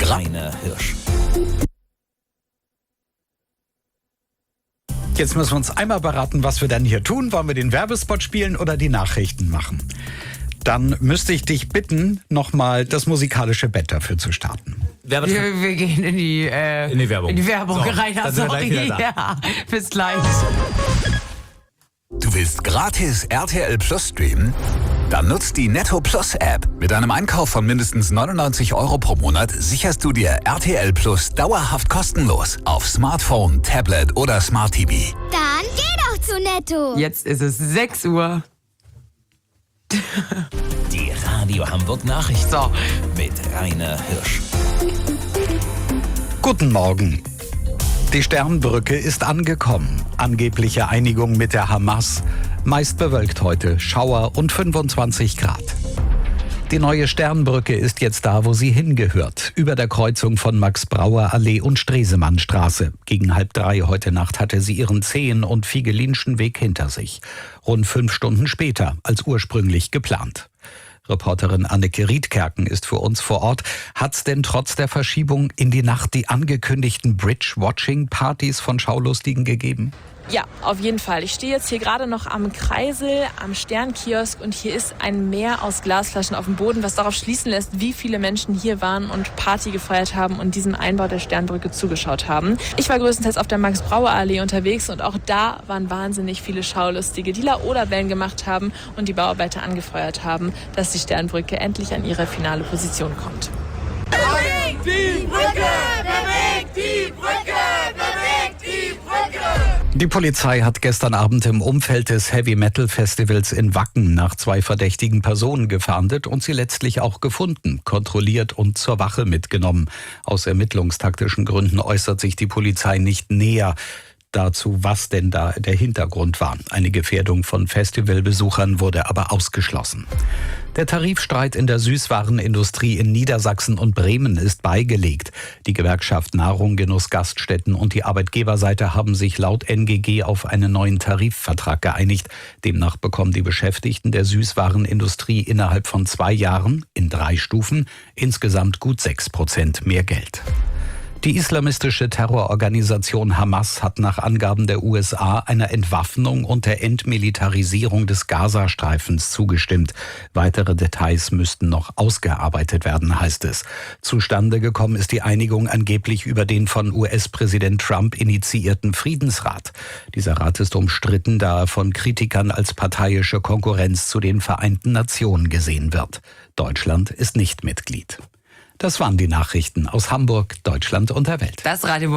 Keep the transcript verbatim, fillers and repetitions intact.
Rainer Hirsch. Jetzt müssen wir uns einmal beraten, was wir dann hier tun. Wollen wir den Werbespot spielen oder die Nachrichten machen? Dann müsste ich dich bitten, nochmal das musikalische Bett dafür zu starten. Wir, wir gehen in die, äh, In die Werbung. In die Werbung So, rein. dann sind wir Sorry. gleich wieder da. Ja, bis gleich. Du willst gratis R T L Plus streamen? Dann nutzt die Netto Plus App. Mit einem Einkauf von mindestens neunundneunzig Euro pro Monat sicherst du dir R T L Plus dauerhaft kostenlos auf Smartphone, Tablet oder Smart T V. Dann geh doch zu Netto. Jetzt ist es sechs Uhr. Die Radio Hamburg Nachrichten So. mit Rainer Hirsch. Guten Morgen. Die Sternbrücke ist angekommen. Angebliche Einigung mit der Hamas. Meist bewölkt heute, Schauer und fünfundzwanzig Grad. Die neue Sternbrücke ist jetzt da, wo sie hingehört. Über der Kreuzung von Max-Brauer-Allee und Stresemannstraße. Gegen halb drei heute Nacht hatte sie ihren zehn- und Fiegelinschen Weg hinter sich. Rund fünf Stunden später als ursprünglich geplant. Reporterin Anneke Riedkerken ist für uns vor Ort. Hat's denn trotz der Verschiebung in die Nacht die angekündigten Bridge-Watching-Partys von Schaulustigen gegeben? Ja, auf jeden Fall. Ich stehe jetzt hier gerade noch am Kreisel, am Sternkiosk und hier ist ein Meer aus Glasflaschen auf dem Boden, was darauf schließen lässt, wie viele Menschen hier waren und Party gefeiert haben und diesem Einbau der Sternbrücke zugeschaut haben. Ich war größtenteils auf der Max-Brauer-Allee unterwegs und auch da waren wahnsinnig viele Schaulustige, die Laola-Wellen gemacht haben und die Bauarbeiter angefeuert haben, dass die Sternbrücke endlich an ihre finale Position kommt. Bewegt die Brücke! Bewegt die Brücke! Bewegt die Brücke! Die Polizei hat gestern Abend im Umfeld des Heavy-Metal-Festivals in Wacken nach zwei verdächtigen Personen gefahndet und sie letztlich auch gefunden, kontrolliert und zur Wache mitgenommen. Aus ermittlungstaktischen Gründen äußert sich die Polizei nicht näher dazu, was denn da der Hintergrund war. Eine Gefährdung von Festivalbesuchern wurde aber ausgeschlossen. Der Tarifstreit in der Süßwarenindustrie in Niedersachsen und Bremen ist beigelegt. Die Gewerkschaft Nahrung, Genuss, Gaststätten und die Arbeitgeberseite haben sich laut N G G auf einen neuen Tarifvertrag geeinigt. Demnach bekommen die Beschäftigten der Süßwarenindustrie innerhalb von zwei Jahren in drei Stufen insgesamt gut sechs Prozent mehr Geld. Die islamistische Terrororganisation Hamas hat nach Angaben der U S A einer Entwaffnung und der Entmilitarisierung des Gazastreifens zugestimmt. Weitere Details müssten noch ausgearbeitet werden, heißt es. Zustande gekommen ist die Einigung angeblich über den von U S-Präsident Trump initiierten Friedensrat. Dieser Rat ist umstritten, da er von Kritikern als parteiische Konkurrenz zu den Vereinten Nationen gesehen wird. Deutschland ist nicht Mitglied. Das waren die Nachrichten aus Hamburg, Deutschland und der Welt. Das Radio